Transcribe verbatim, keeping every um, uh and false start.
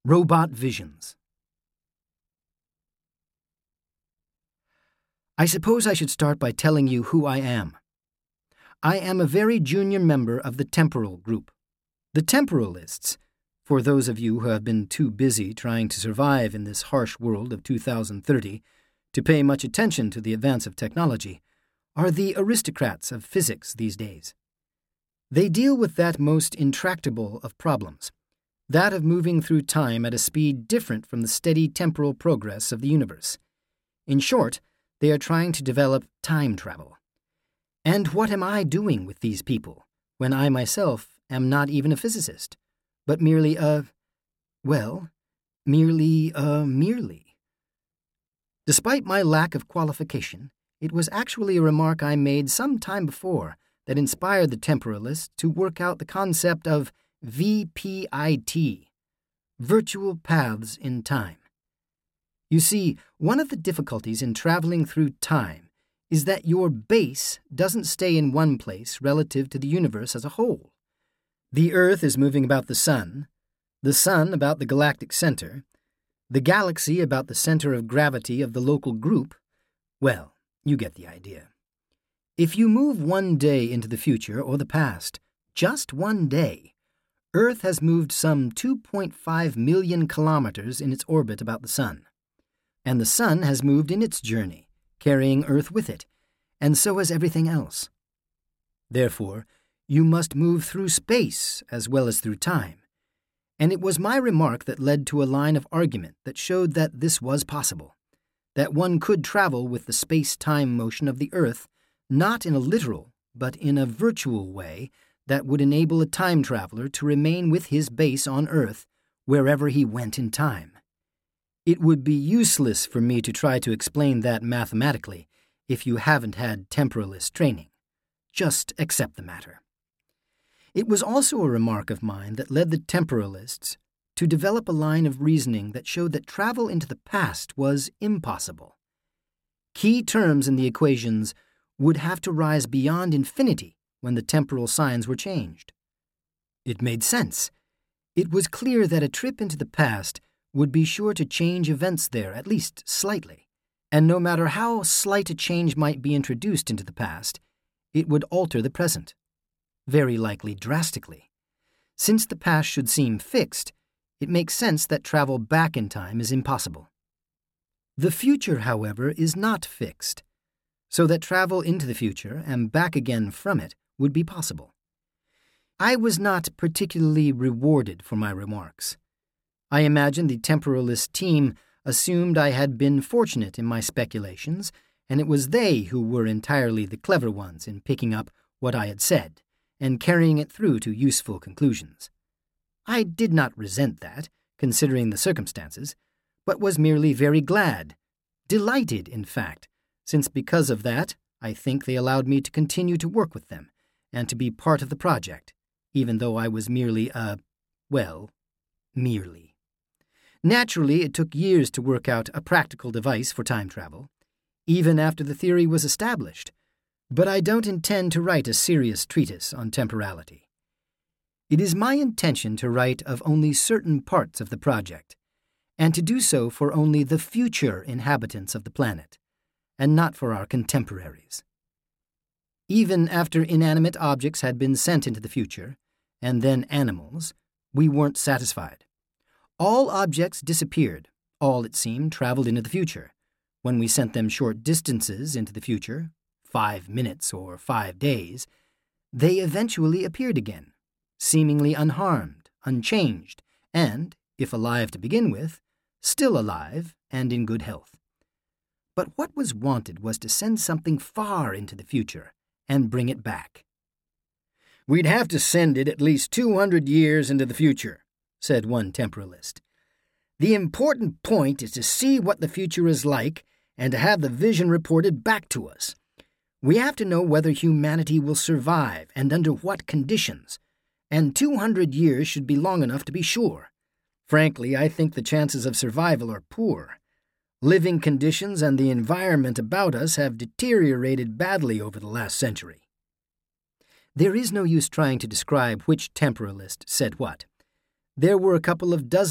Robot Visions. I suppose I should start by telling you who I am. I am a very junior member of the temporal group. The temporalists, for those of you who have been too busy trying to survive in this harsh world of two thousand thirty to pay much attention to the advance of technology, are the aristocrats of physics these days. They deal with that most intractable of problems, that of moving through time at a speed different from the steady temporal progress of the universe. In short, they are trying to develop time travel. And what am I doing with these people, when I myself am not even a physicist, but merely a, well, merely a merely? Despite my lack of qualification, it was actually a remark I made some time before that inspired the temporalists to work out the concept of V P I T, virtual paths in time. You see, one of the difficulties in traveling through time is that your base doesn't stay in one place relative to the universe as a whole. The Earth is moving about the Sun, the Sun about the galactic center, the galaxy about the center of gravity of the local group. Well, you get the idea. If you move one day into the future or the past, just one day, Earth has moved some two point five million kilometers in its orbit about the Sun. And the Sun has moved in its journey, carrying Earth with it, and so has everything else. Therefore, you must move through space as well as through time. And it was my remark that led to a line of argument that showed that this was possible, that one could travel with the space-time motion of the Earth, not in a literal, but in a virtual way that would enable a time traveler to remain with his base on Earth wherever he went in time. It would be useless for me to try to explain that mathematically if you haven't had temporalist training. Just accept the matter. It was also a remark of mine that led the temporalists to develop a line of reasoning that showed that travel into the past was impossible. Key terms in the equations would have to rise beyond infinity when the temporal signs were changed. It made sense. It was clear that a trip into the past would be sure to change events there, at least slightly, and no matter how slight a change might be introduced into the past, it would alter the present, very likely drastically. Since the past should seem fixed, it makes sense that travel back in time is impossible. The future, however, is not fixed, so that travel into the future and back again from it would be possible. I was not particularly rewarded for my remarks. I imagine the temporalist team assumed I had been fortunate in my speculations, and it was they who were entirely the clever ones in picking up what I had said and carrying it through to useful conclusions. I did not resent that, considering the circumstances, but was merely very glad, delighted, in fact, since because of that, I think they allowed me to continue to work with them and to be part of the project, even though I was merely a, well, merely. Naturally, it took years to work out a practical device for time travel, even after the theory was established, but I don't intend to write a serious treatise on temporality. It is my intention to write of only certain parts of the project, and to do so for only the future inhabitants of the planet, and not for our contemporaries. Even after inanimate objects had been sent into the future, and then animals, we weren't satisfied. All objects disappeared, all, it seemed, traveled into the future. When we sent them short distances into the future, five minutes or five days, they eventually appeared again, seemingly unharmed, unchanged, and, if alive to begin with, still alive and in good health. But what was wanted was to send something far into the future and bring it back. "We'd have to send it at least two hundred years into the future," said one temporalist. "The important point is to see what the future is like and to have the vision reported back to us. We have to know whether humanity will survive and under what conditions, and two hundred years should be long enough to be sure. Frankly, I think the chances of survival are poor. Living conditions and the environment about us have deteriorated badly over the last century." There is no use trying to describe which temporalist said what. There were a couple of dozen